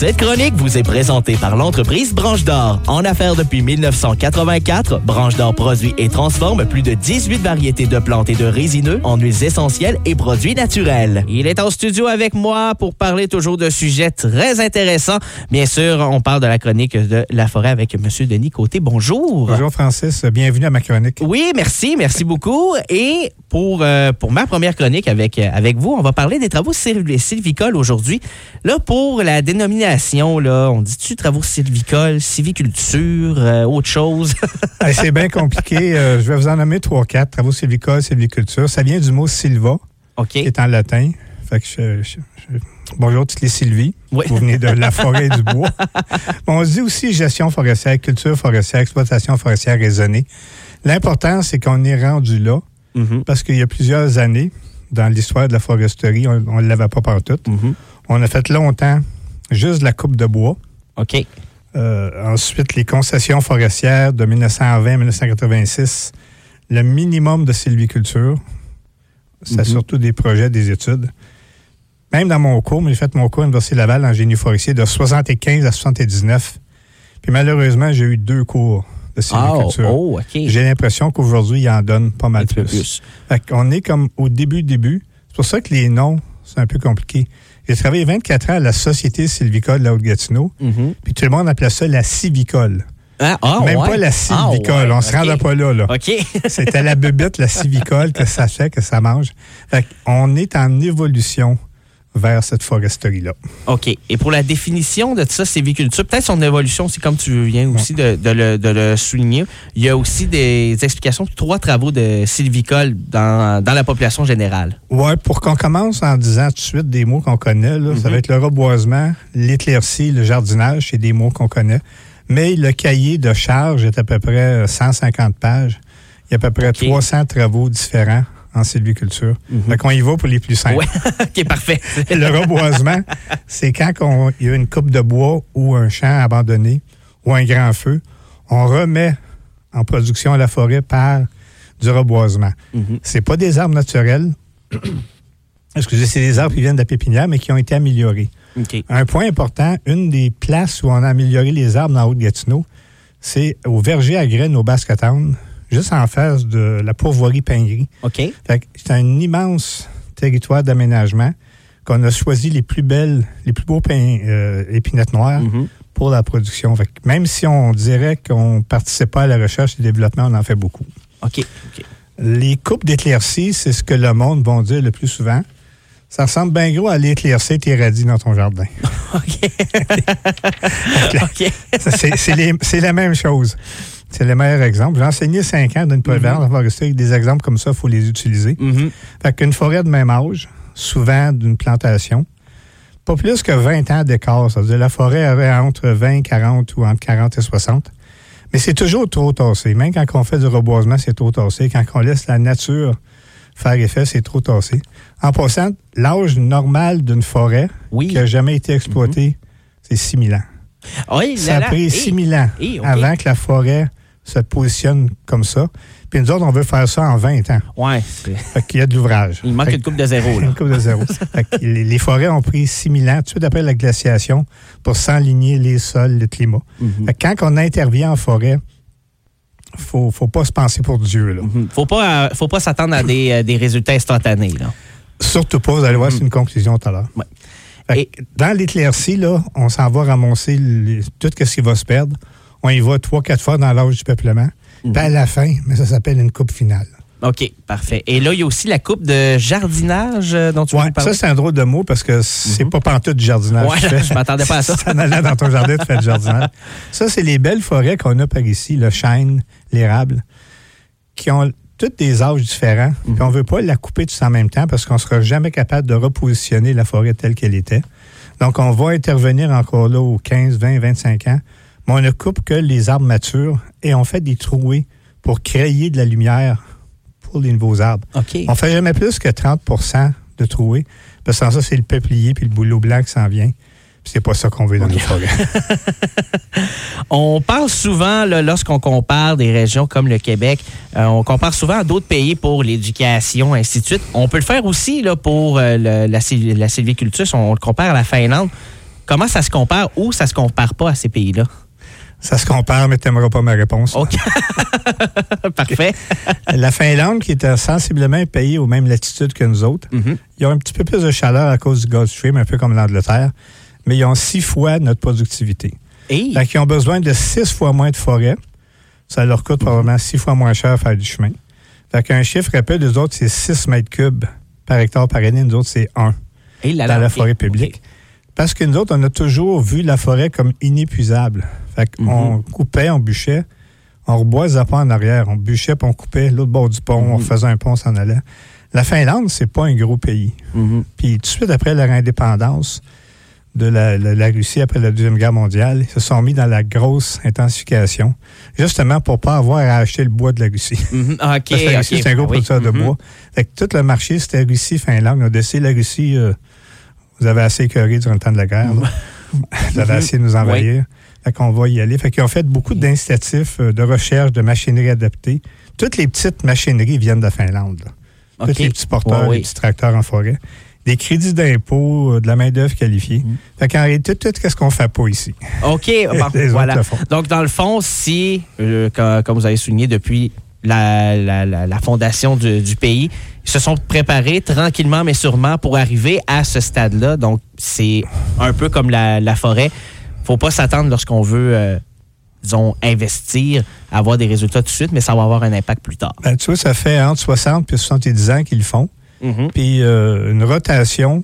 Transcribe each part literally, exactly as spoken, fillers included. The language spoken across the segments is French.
Cette chronique vous est présentée par l'entreprise Branche d'Or. En affaires depuis mille neuf cent quatre-vingt-quatre, Branche d'Or produit et transforme plus de dix-huit variétés de plantes et de résineux en huiles essentielles et produits naturels. Il est en studio avec moi pour parler toujours de sujets très intéressants. Bien sûr, on parle de la chronique de la forêt avec M. Denis Côté. Bonjour. Bonjour Francis, bienvenue à ma chronique. Oui, merci, merci beaucoup. Et pour, euh, pour ma première chronique avec, avec vous, on va parler des travaux sylvicoles aujourd'hui. Là, pour la dénomination, là, on dit-tu travaux sylvicoles, sylviculture, euh, autre chose? Hey, c'est bien compliqué. Euh, je vais vous en nommer trois, quatre. Travaux sylvicoles, sylviculture. Ça vient du mot sylva, okay. qui est en latin. Fait que je, je, je... Bonjour toutes les sylvies. Oui. Vous venez de la forêt et du bois. On se dit aussi gestion forestière, culture forestière, exploitation forestière raisonnée. L'important, c'est qu'on est rendu là, mm-hmm. parce qu'il y a plusieurs années, dans l'histoire de la foresterie, on ne l'avait pas partout. Mm-hmm. On a fait longtemps juste de la coupe de bois. OK. Euh, ensuite, les concessions forestières de dix-neuf cent vingt à dix-neuf cent quatre-vingt-six, le minimum de sylviculture. C'est mm-hmm. surtout des projets, des études. Même dans mon cours, j'ai fait mon cours à l'Université Laval en génie forestier de soixante-quinze à soixante-dix-neuf. Puis malheureusement, j'ai eu deux cours de sylviculture. Oh, oh, OK. J'ai l'impression qu'aujourd'hui, il en donne pas mal plus. plus. Fait qu'on est comme au début, début. C'est pour ça que les noms, c'est un peu compliqué. J'ai travaillé vingt-quatre ans à la Société sylvicole de la Haute-Gatineau. Mm-hmm. Puis tout le monde appelait ça la civicole. Ah, oh, Même ouais. pas la sylvicole. Ah, ouais. On ne se okay. rendait pas là. là. OK. C'était la bébite, la sylvicole, que ça fait, que ça mange. Fait qu'on est en évolution vers cette foresterie-là. OK. Et pour la définition de ça, sylviculture, peut-être son évolution, c'est comme tu viens aussi de, de, le, de le souligner, il y a aussi des explications de trois travaux de sylvicole dans, dans la population générale. Oui, pour qu'on commence en disant tout de suite des mots qu'on connaît, là, mm-hmm. ça va être le reboisement, l'éclaircie, le jardinage, c'est des mots qu'on connaît. Mais le cahier de charge est à peu près cent cinquante pages. Il y a à peu près okay. trois cents travaux différents en sylviculture. Mm-hmm. Fait qu'on y va pour les plus simples. Ouais. OK, parfait. Le reboisement, c'est quand on, il y a une coupe de bois ou un champ abandonné ou un grand feu, on remet en production à la forêt par du reboisement. Mm-hmm. C'est pas des arbres naturels. Excusez, c'est des arbres qui viennent de la pépinière, mais qui ont été améliorés. Okay. Un point important, une des places où on a amélioré les arbres dans Haute-Gatineau, c'est au verger à graines au Basque-Town, juste en face de la pourvoirie Pingree. OK. Fait que c'est un immense territoire d'aménagement qu'on a choisi les plus belles, les plus beaux pins, euh, épinettes noires mm-hmm. pour la production. Fait que même si on dirait qu'on ne participe pas à la recherche et le développement, on en fait beaucoup. OK. OK. Les coupes d'éclaircies, c'est ce que le monde va dire le plus souvent. Ça ressemble bien gros à l'éclaircie tes radis dans ton jardin. OK. OK. c'est, c'est, les, c'est la même chose. C'est le meilleur exemple. J'ai enseigné cinq ans d'une polyvalence mm-hmm. en foresterie. Avec des exemples comme ça, il faut les utiliser. Mm-hmm. Fait qu'une forêt de même âge, souvent d'une plantation, pas plus que vingt ans d'écart. C'est-à-dire la forêt avait entre vingt, quarante ou entre quarante et soixante. Mais c'est toujours trop tassé. Même quand on fait du reboisement, c'est trop tassé. Quand on laisse la nature faire effet, c'est trop tassé. En passant, l'âge normal d'une forêt oui. qui n'a jamais été exploitée, mm-hmm. c'est six mille ans. Oui, ça là, a pris là. six mille ans hey, okay. avant que la forêt se positionne comme ça. Puis nous autres, on veut faire ça en vingt ans. Oui. Fait qu'il y a de l'ouvrage. Il manque fait une coupe de zéro. Là. Une coupe de zéro. Fait que les, les forêts ont pris six mille ans, tout de suite après la glaciation, pour s'enligner les sols, le climat. Mm-hmm. Fait que quand on intervient en forêt, il ne faut, faut pas se penser pour Dieu. Il ne faut pas, euh, faut pas s'attendre à des, euh, des résultats instantanés. Là. Surtout pas. Vous allez voir, mm-hmm. c'est une conclusion tout à l'heure. Ouais. Et dans l'éclaircie, là, on s'en va ramasser les, tout ce qui va se perdre. On y va trois, quatre fois dans l'âge du peuplement. Mm-hmm. Puis à la fin, mais ça s'appelle une coupe finale. OK, parfait. Et là, il y a aussi la coupe de jardinage dont tu ouais, veux parler. Ça, c'est un drôle de mot parce que c'est mm-hmm. pas pantoute du jardinage. Ouais, là, je m'attendais pas à ça. Si t'en allais dans ton jardin, tu fais du jardinage. Ça, c'est les belles forêts qu'on a par ici, le chêne, l'érable, qui ont tous des âges différents. Mm-hmm. Puis on ne veut pas la couper tous en même temps parce qu'on ne sera jamais capable de repositionner la forêt telle qu'elle était. Donc, on va intervenir encore là aux quinze, vingt, vingt-cinq ans. Mais on ne coupe que les arbres matures et on fait des trouées pour créer de la lumière pour les nouveaux arbres. Okay. On ne fait jamais plus que trente pour cent de trouées. Parce que sans ça, c'est le peuplier puis le bouleau blanc qui s'en vient. Puis c'est pas ça qu'on veut dans okay. nos forêts. On parle souvent, là, lorsqu'on compare des régions comme le Québec, euh, on compare souvent à d'autres pays pour l'éducation, ainsi de suite. On peut le faire aussi là, pour euh, le, la, la sylviculture. On le compare à la Finlande. comment ça se compare ou ça se compare pas à ces pays-là? Ça se compare, mais tu n'aimeras pas ma réponse. OK. Parfait. La Finlande, qui est sensiblement un pays aux mêmes latitudes que nous autres, mm-hmm. ils ont un petit peu plus de chaleur à cause du Gulf Stream, un peu comme l'Angleterre, mais ils ont six fois notre productivité. Hey. Fait qu'ils ont besoin de six fois moins de forêt. Ça leur coûte mm-hmm. probablement six fois moins cher à faire du chemin. Fait qu'un chiffre rapide, eux autres, c'est six mètres cubes par hectare par année. Nous autres, c'est un hey, là, dans là, la okay. forêt publique. Okay. Parce que nous autres, on a toujours vu la forêt comme inépuisable. Fait qu'on mm-hmm. coupait, on bûchait, on reboisait pas en arrière. On bûchait, puis on coupait l'autre bord du pont, mm-hmm. on faisait un pont, on s'en allait. La Finlande, c'est pas un gros pays. Mm-hmm. Puis tout de suite après leur indépendance de la, la, la Russie, après la Deuxième Guerre mondiale, ils se sont mis dans la grosse intensification, justement pour pas avoir à acheter le bois de la Russie. Mm-hmm. OK, Parce que la Russie, okay. c'est un gros oui. producteur mm-hmm. de bois. Fait que tout le marché, c'était Russie-Finlande. On a décidé, la Russie, euh, vous avez assez écœuré durant le temps de la guerre. Vous avez essayé de nous envahir. Oui. Fait qu'on va y aller. Fait qu'ils ont fait beaucoup d'incitatifs de recherche, de machinerie adaptée. Toutes les petites machineries viennent de Finlande. Okay. Tous les petits porteurs, oui, les petits tracteurs en forêt. Des crédits d'impôt, de la main-d'œuvre qualifiée. Mm. Fait qu'en réalité, tout, tout ce qu'on ne fait pas ici. OK. Bon, voilà. Donc, dans le fond, si, euh, comme, comme vous avez souligné depuis la, la, la, la fondation du, du pays, ils se sont préparés tranquillement, mais sûrement, pour arriver à ce stade-là. Donc, c'est un peu comme la, la forêt. Il ne faut pas s'attendre lorsqu'on veut, euh, disons, investir, avoir des résultats tout de suite, mais ça va avoir un impact plus tard. Ben, tu vois, ça fait entre soixante et soixante-dix ans qu'ils le font. Mm-hmm. Puis euh, une rotation,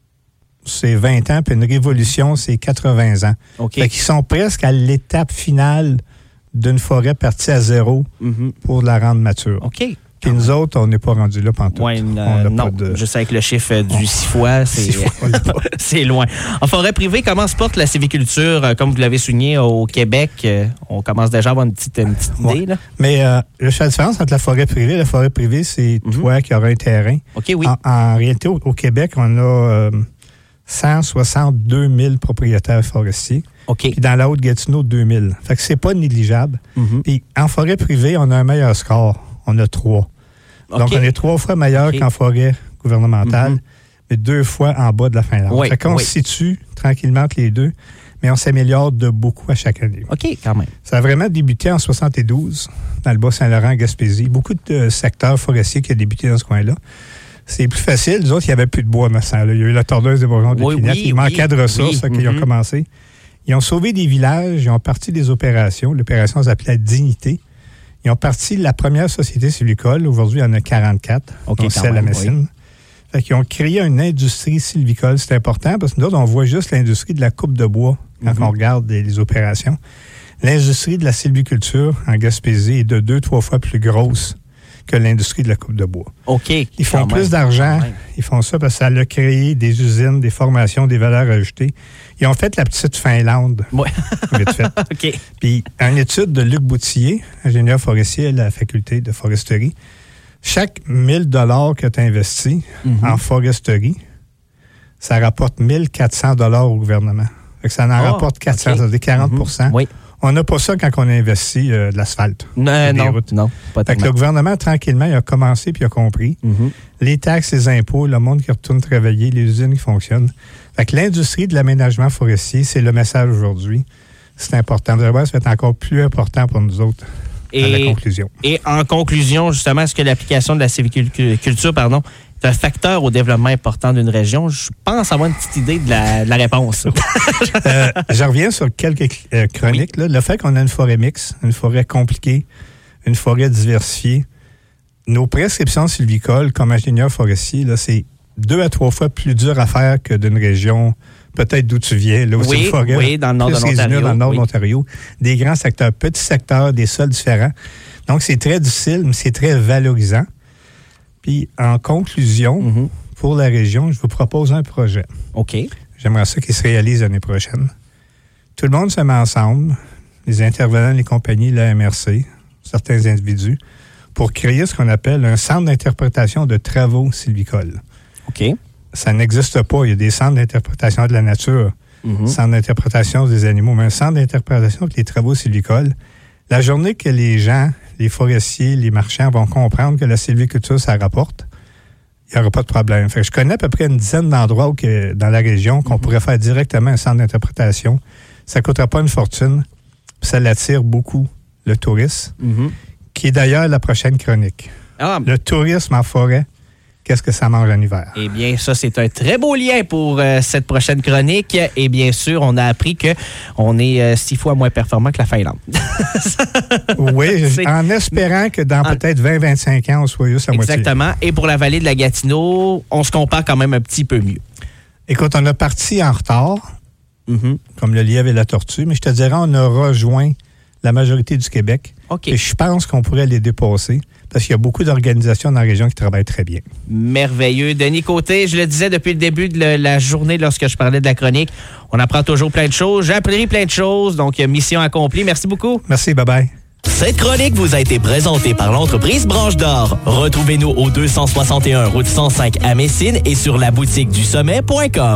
c'est vingt ans, puis une révolution, c'est quatre-vingts ans. Okay. Fait qu'ils sont presque à l'étape finale d'une forêt partie à zéro mm-hmm. pour la rendre mature. OK. Puis nous autres, on n'est pas rendu là pantoute. Ouais, euh, non, de... juste avec le chiffre du oh. six fois, c'est, six fois, c'est loin. En forêt privée, comment se porte la sylviculture? Comme vous l'avez souligné, au Québec, on commence déjà à avoir une petite, une petite idée. Ouais. Là. Mais euh, je fais la différence entre la forêt privée. La forêt privée, c'est mm-hmm. toi qui auras un terrain. OK, oui. En, en réalité, au, au Québec, on a euh, cent soixante-deux mille propriétaires forestiers. OK. Puis dans la Haute-Gatineau, deux mille. Fait que c'est pas négligeable. Mm-hmm. Puis en forêt privée, on a un meilleur score. On a trois. Okay. Donc, on est trois fois meilleur okay. qu'en forêt gouvernementale, mm-hmm. mais deux fois en bas de la Finlande. Oui, fait qu'on oui. se situe tranquillement entre les deux, mais on s'améliore de beaucoup à chaque année. OK, quand même. Ça a vraiment débuté en soixante-douze, dans le Bas-Saint-Laurent, Gaspésie. Beaucoup de secteurs forestiers qui ont débuté dans ce coin-là. C'est plus facile. Les autres, il n'y avait plus de bois, me semble. Il y a eu la tordeuse des bourgeons de oui, Pinette. Oui, il manquait oui, de ressources, oui. qu'ils mm-hmm. ont commencé. Ils ont sauvé des villages, ils ont parti des opérations. L'opération s'appelait Dignité. Ils ont parti de la première société sylvicole. Aujourd'hui, il y en a quarante-quatre. Okay, donc, c'est la Messine. Oui. Fait qu'ils ont créé une industrie sylvicole. C'est important parce que nous autres, on voit juste l'industrie de la coupe de bois quand mm-hmm. on regarde les, les opérations. L'industrie de la sylviculture en Gaspésie est de deux, trois fois plus grosse que l'industrie de la coupe de bois. OK. Ils font plus même. d'argent. Ils font ça parce que ça a créé des usines, des formations, des valeurs ajoutées. Ils ont fait la petite Finlande. Oui. Vite fait. OK. Puis, une étude de Luc Boutillier, ingénieur forestier à la faculté de foresterie, chaque mille dollars que tu investis mm-hmm. en foresterie, ça rapporte mille quatre cents dollars au gouvernement. Fait que ça en oh, rapporte quatre cents, okay. ça veut dire quarante pour cent. Mm-hmm. Oui. On n'a pas ça quand on a investi euh, de l'asphalte. Non, non, routes. non, pas tellement. Fait que le gouvernement, tranquillement, il a commencé puis il a compris. Mm-hmm. Les taxes, les impôts, le monde qui retourne travailler, les usines qui fonctionnent. Fait que l'industrie de l'aménagement forestier, c'est le message aujourd'hui. C'est important. Vous allez voir, ça va être encore plus important pour nous autres. Et, à la conclusion. Et en conclusion, justement, est-ce que l'application de la sylviculture, pardon, est un facteur au développement important d'une région? Je pense avoir une petite idée de la, de la réponse. euh, je reviens sur quelques euh, chroniques. Oui. Là. Le fait qu'on a une forêt mixte, une forêt compliquée, une forêt diversifiée, nos prescriptions sylvicoles comme ingénieur forestier, là, c'est deux à trois fois plus dur à faire que d'une région, peut-être d'où tu viens, là où oui, c'est une forêt. Oui, dans le nord de l'Ontario. Dans le nord oui. de l'Ontario. Des grands secteurs, petits secteurs, des sols différents. Donc, c'est très difficile, mais c'est très valorisant. Puis, en conclusion, mm-hmm. pour la région, je vous propose un projet. OK. J'aimerais ça qu'il se réalise l'année prochaine. Tout le monde se met ensemble, les intervenants, les compagnies, la M R C, certains individus, pour créer ce qu'on appelle un centre d'interprétation de travaux sylvicoles. OK. Ça n'existe pas. Il y a des centres d'interprétation de la nature, mm-hmm. centres d'interprétation des animaux, mais un centre d'interprétation des travaux sylvicoles. La journée que les gens, les forestiers, les marchands vont comprendre que la sylviculture, ça rapporte, il n'y aura pas de problème. Fait que je connais à peu près une dizaine d'endroits où que, dans la région qu'on mm-hmm. pourrait faire directement un centre d'interprétation. Ça ne coûtera pas une fortune. Puis ça l'attire beaucoup, le tourisme, mm-hmm. qui est d'ailleurs la prochaine chronique. Ah. Le tourisme en forêt. Qu'est-ce que ça mange en hiver? Eh bien, ça, c'est un très beau lien pour euh, cette prochaine chronique. Et bien sûr, on a appris qu'on est euh, six fois moins performant que la Finlande. Oui, c'est... en espérant que dans en... peut-être vingt à vingt-cinq ans, on soit juste à moitié. Exactement. Et pour la vallée de la Gatineau, on se compare quand même un petit peu mieux. Écoute, on a parti en retard, mm-hmm. comme le lièvre et la tortue, mais je te dirais, on a rejoint la majorité du Québec. Okay. Et je pense qu'on pourrait les dépasser. Parce qu'il y a beaucoup d'organisations dans la région qui travaillent très bien. Merveilleux. Denis Côté, je le disais depuis le début de la journée lorsque je parlais de la chronique, on apprend toujours plein de choses. J'ai appris plein de choses, donc mission accomplie. Merci beaucoup. Merci, bye-bye. Cette chronique vous a été présentée par l'entreprise Branche d'Or. Retrouvez-nous au deux cent soixante et un route cent cinq à Messine et sur la boutique du sommet point com.